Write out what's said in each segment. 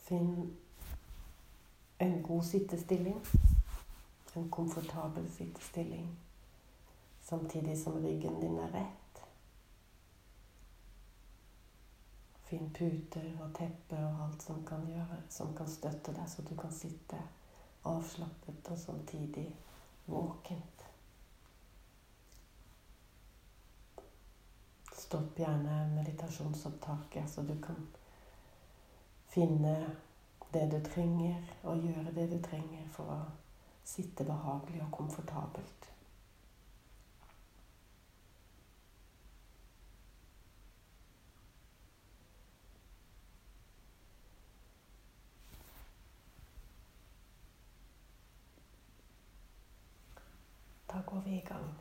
Finn en god sittestilling, en komfortabel sittestilling, samtidig som ryggen din er rett. Finn puter og teppe og alt som kan støtte deg, så du kan sitte avslappet og samtidig våkent. Stopp gjerne meditasjonsopptaket, så du kan finne det du trenger, og gjøre det du trenger for å sitte behagelig og komfortabelt. Da går vi i gang.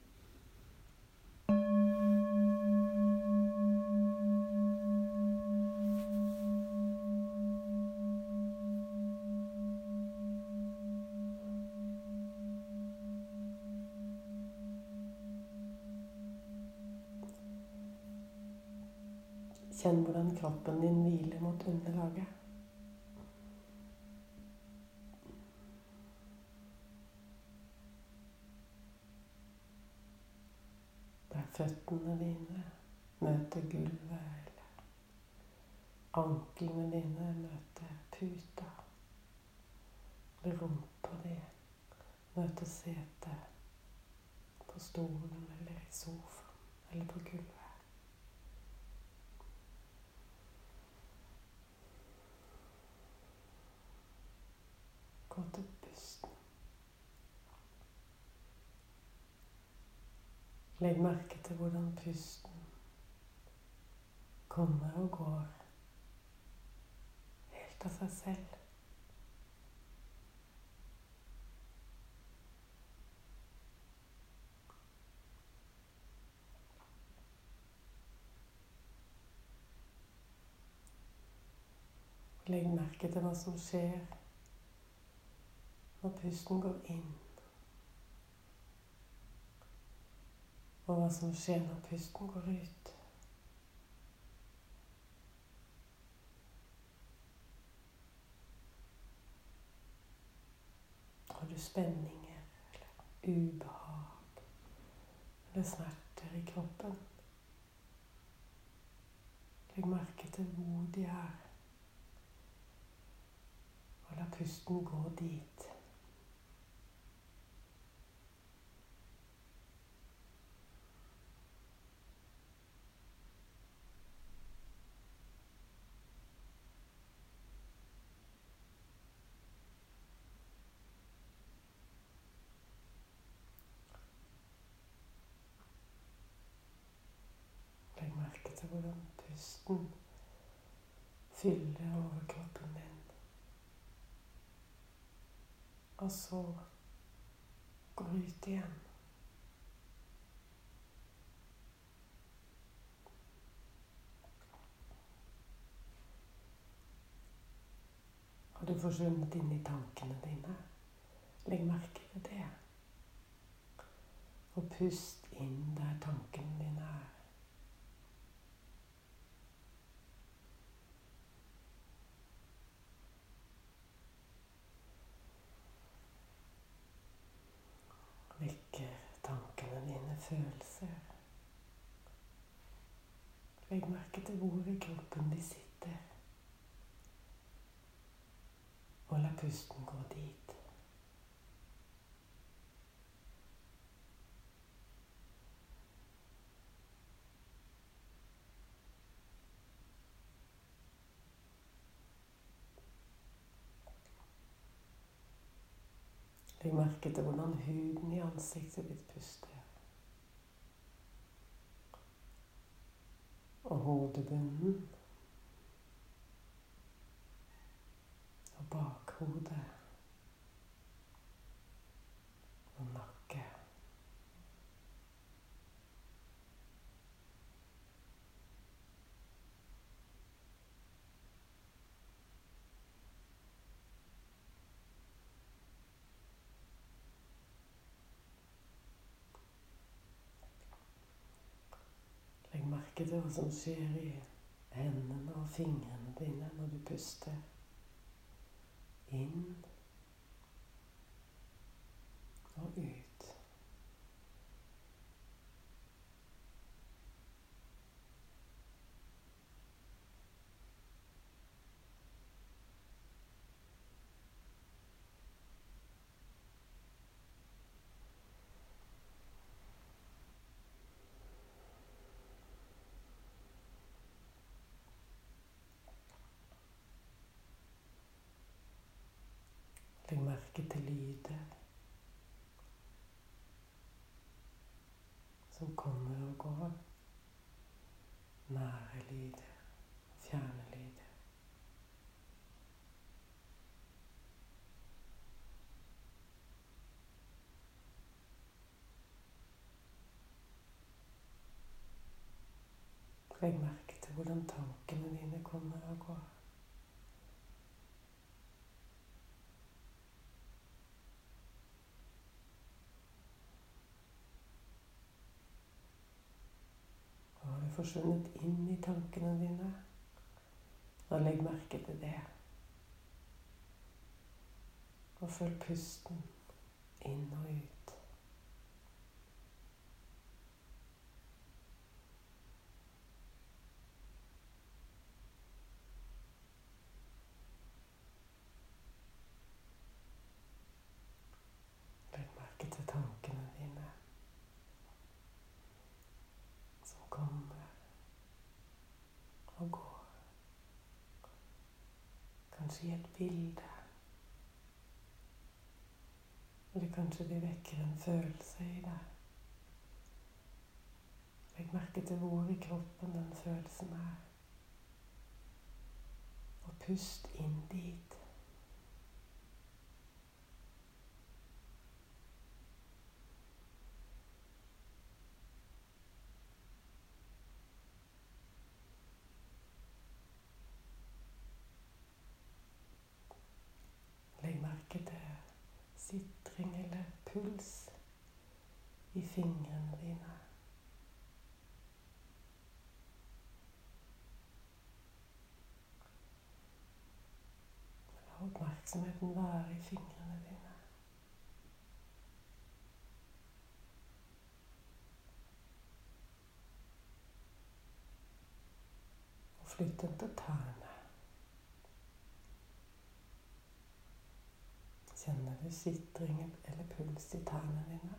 Kjenn hvordan kroppen din hviler mot underlaget. Der føttene dine møter gulvet, eller anklene dine møter puta. Eller rumpa di møter setet på stolen, eller i sofaen, eller på gulvet. Gå til pusten. Legg merke til hvordan pusten kommer og går helt av seg selv. Legg merke til hva som skjer når pusten går inn, og hva som skjer når pusten går ut. Har du spenninger, eller ubehag, eller smerter i kroppen? Legg merke til hvor de er, og la pusten gå dit. Legg merke til hvordan pusten fyller overkroppen din. Og så går ut igjen. Har du forsvunnet inn i tankene dine? Legg merke til det. Og pust inn der tankene dine er. Vekker tankene dine følelser. Legg merke til hvor i kroppen de sitter. Og la pusten gå dit. Legg merke til hvordan huden i ansiktet ditt puster. Og hodebunnen. Og bakhodet. Og nakke. Legg merke til hva som skjer i hendene og fingrene dine når du puster. Inn og ut. Legg merke til lyder som kommer og går. Nære lyder, fjerne lyder. Legg merke til hvordan tankene dine kommer og går. Har du forsvunnet inn i tankene dine? Og legg merke til det. Og følg pusten inn og ut. Legg merke til tankene dine som kommer og går. Kanskje i et bilde. Eller kanskje de vekker en følelse i deg. Legg merke til hvor i kroppen den følelsen er. Og pust inn dit. Legg merke til sitring eller puls i fingrene dine. La oppmerksomheten være i fingrene dine. Og flytt den til tærne. Kjenner du sitring eller puls i tærne dine?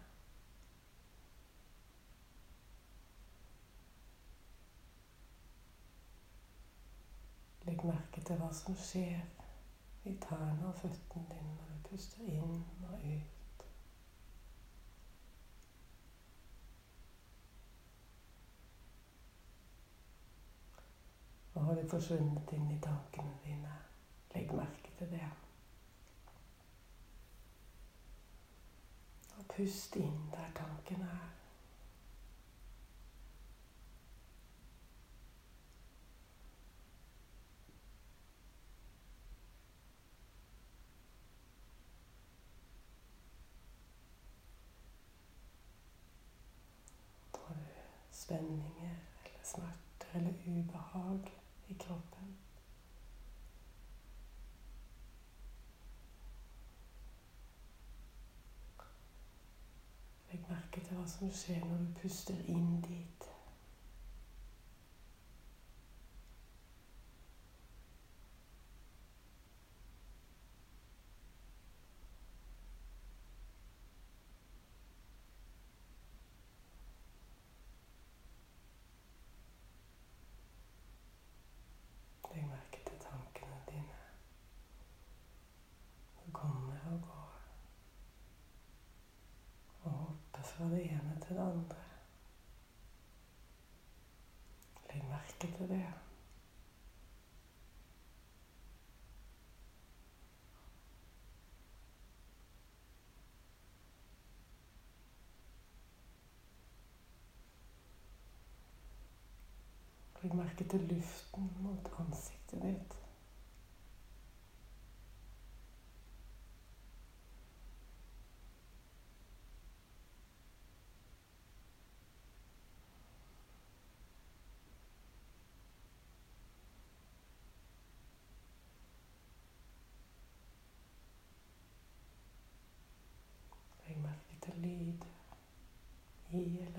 Legg merke til hva som skjer i tærne og føttene dine når du puster inn og ut. Og har du forsvunnet inn i tankene dine, legg merke til det. Og pust inn der tanken er. Har du spenninger eller smerter eller ubehag i kroppen? Legg merke til hva som skjer når du puster inn dit. Legg merke til tankene dine. De kommer og går. Og hopper fra det ene til det andre. Legg merke til det. Legg merke til luften mot ansiktet ditt.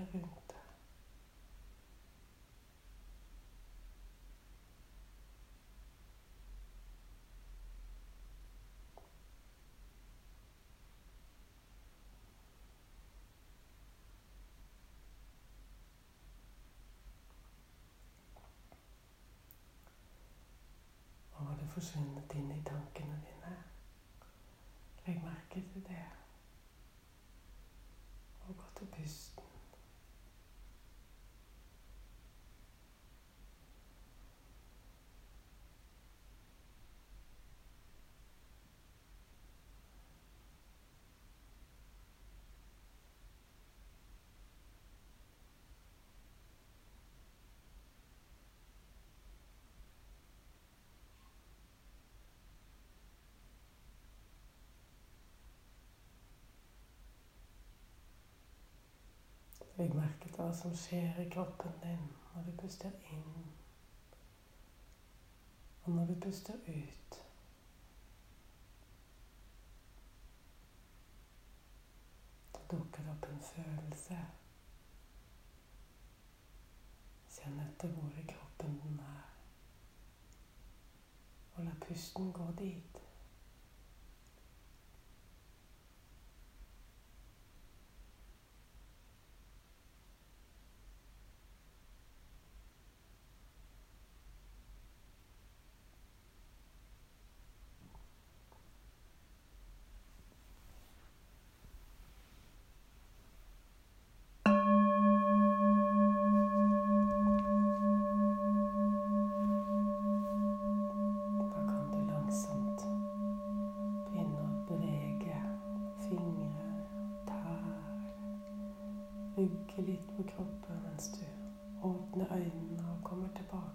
rundt deg. Nå har du forsvunnet inn i tankene dine. Legg merke til det. Og gå til pusten. Legg merke til hva som skjer i kroppen din når du puster inn, og når du puster ut. Da dukker det opp en følelse. Kjenn etter hvor i kroppen den er, og la pusten gå dit. Rygge litt på kroppen mens du åpner øynene og kommer tilbake.